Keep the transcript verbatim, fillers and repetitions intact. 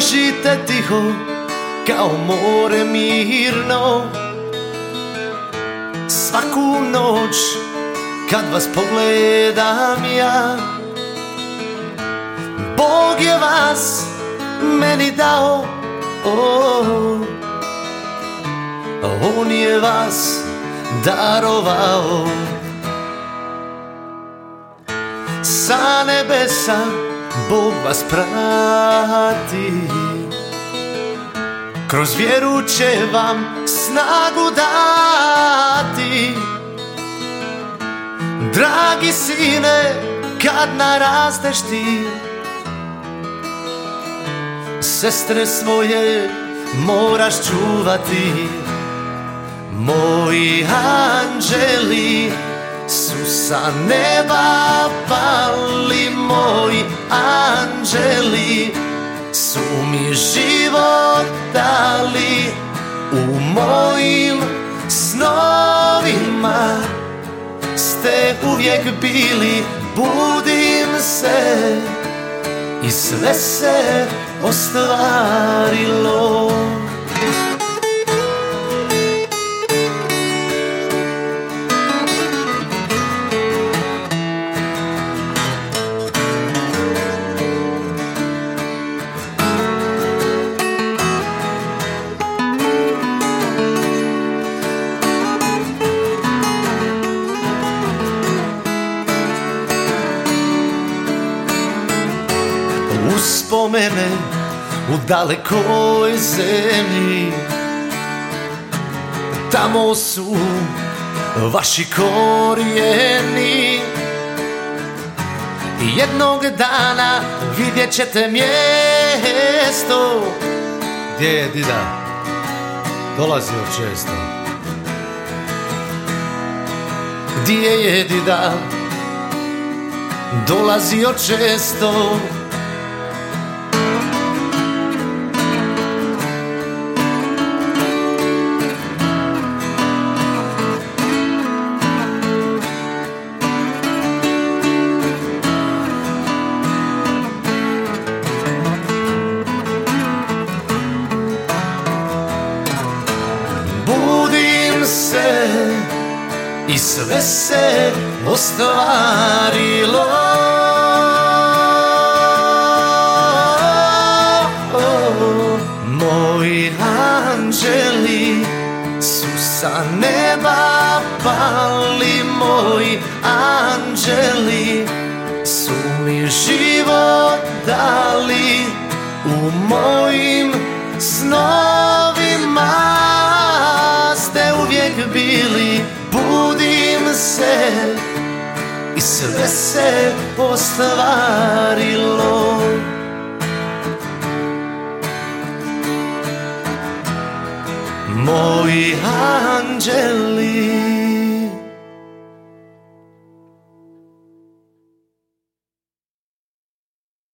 ležite tiho kao more mirno. Svaku noć kad vas pogledam ja, Bog je vas meni dao, oh, On je vas darovao. Sa nebesa Bog vas prati, kroz vjeru će vam snagu dati. Dragi sine, kad narasteš ti, sestre svoje moraš čuvati. Moji anđeli su sa neba pali, moji anđeli su mi život dali. U mojim snovima ste uvijek bili, budim se i sve se ostvarilo. Uspomene u dalekoj zemlji, tamo su vaši korijeni. Jednog dana vidjet ćete mjesto gdje je dida dolazio često. Gdje je dida dolazio često. Budim se i sve se ostvarilo. Moji anđeli su sa neba pali, moji anđeli su mi život dali. U mojim snovima ste uvijek bili, budim se i sve se ostvarilo. Moji anđeli